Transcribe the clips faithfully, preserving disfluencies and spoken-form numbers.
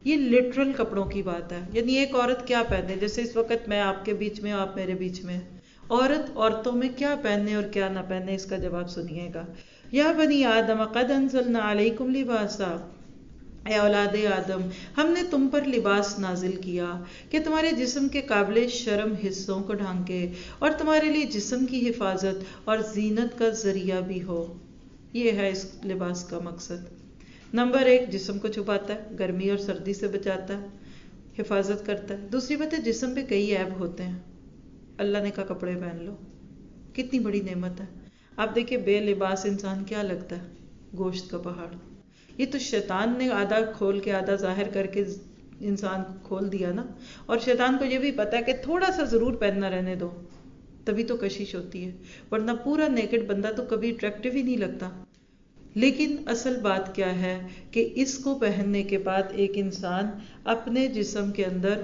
یہ لٹرل کپڑوں کی بات ہے، یعنی ایک عورت کیا پہنے، جیسے اس وقت میں آپ کے بیچ میں، آپ میرے بیچ میں، عورت عورتوں میں کیا پہنے اور کیا نہ پہنے، اس کا جواب سنیے گا۔ یا بنی آدم قد انزلنا علیکم لباسا، اے اولاد آدم ہم نے تم پر لباس نازل کیا کہ تمہارے جسم کے قابل شرم حصوں کو ڈھانکے اور تمہارے لیے جسم کی حفاظت اور زینت کا ذریعہ بھی ہو۔ یہ ہے اس لباس کا مقصد۔ نمبر ایک، جسم کو چھپاتا ہے، گرمی اور سردی سے بچاتا ہے، حفاظت کرتا ہے۔ دوسری بات ہے جسم پہ کئی عیب ہوتے ہیں، اللہ نے کہا کپڑے پہن لو، کتنی بڑی نعمت ہے۔ آپ دیکھیں بے لباس انسان کیا لگتا ہے، گوشت کا پہاڑ۔ یہ تو شیطان نے آدھا کھول کے آدھا ظاہر کر کے انسان کھول دیا نا، اور شیطان کو یہ بھی پتا ہے کہ تھوڑا سا ضرور پہننا رہنے دو، تبھی تو کشش ہوتی ہے، ورنہ پورا نیکڈ بندہ تو کبھی اٹریکٹیو ہی نہیں لگتا۔ لیکن اصل بات کیا ہے کہ اس کو پہننے کے بعد ایک انسان اپنے جسم کے اندر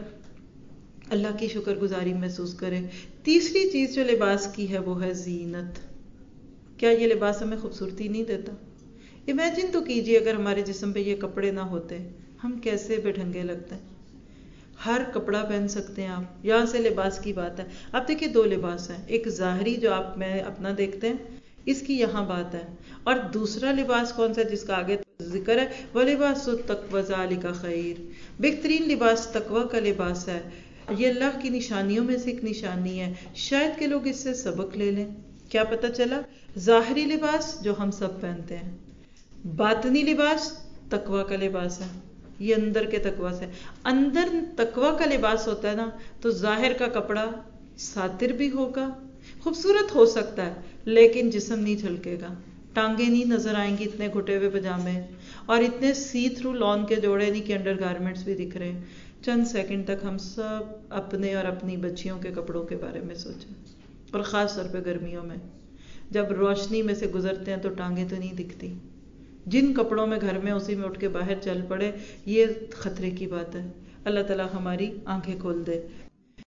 اللہ کی شکر گزاری محسوس کرے۔ تیسری چیز جو لباس کی ہے وہ ہے زینت۔ کیا یہ لباس ہمیں خوبصورتی نہیں دیتا؟ امیجن تو کیجئے اگر ہمارے جسم پہ یہ کپڑے نہ ہوتے، ہم کیسے بے ڈھنگے لگتے ہیں۔ ہر کپڑا پہن سکتے ہیں آپ، یہاں سے لباس کی بات ہے۔ آپ دیکھیں دو لباس ہیں، ایک ظاہری جو آپ میں اپنا دیکھتے ہیں، اس کی یہاں بات ہے، اور دوسرا لباس کون سا جس کا آگے ذکر ہے، وَلِبَاسُ التَّقْوَىٰ ذَٰلِکَ خَیْرٌ، بہترین لباس تقویٰ کا لباس ہے۔ یہ اللہ کی نشانیوں میں سے ایک نشانی ہے، شاید کہ لوگ اس سے سبق لے لیں۔ کیا پتہ چلا؟ ظاہری لباس جو ہم سب پہنتے ہیں، باطنی لباس تقویٰ کا لباس ہے، یہ اندر کے تقویٰ سے۔ اندر تقویٰ کا لباس ہوتا ہے نا، تو ظاہر کا کپڑا ساتر بھی ہوگا، خوبصورت ہو سکتا ہے، لیکن جسم نہیں جھلکے گا، ٹانگیں نہیں نظر آئیں گی اتنے گھٹے ہوئے پجامے، اور اتنے سی تھرو لان کے جوڑے نہیں کہ انڈر گارمنٹس بھی دکھ رہے ہیں۔ چند سیکنڈ تک ہم سب اپنے اور اپنی بچیوں کے کپڑوں کے بارے میں سوچیں، اور خاص طور پہ گرمیوں میں جب روشنی میں سے گزرتے ہیں تو ٹانگیں تو نہیں دکھتی۔ جن کپڑوں میں گھر میں اسی میں اٹھ کے باہر چل پڑے، یہ خطرے کی بات ہے۔ اللہ تعالیٰ ہماری آنکھیں کھول دے۔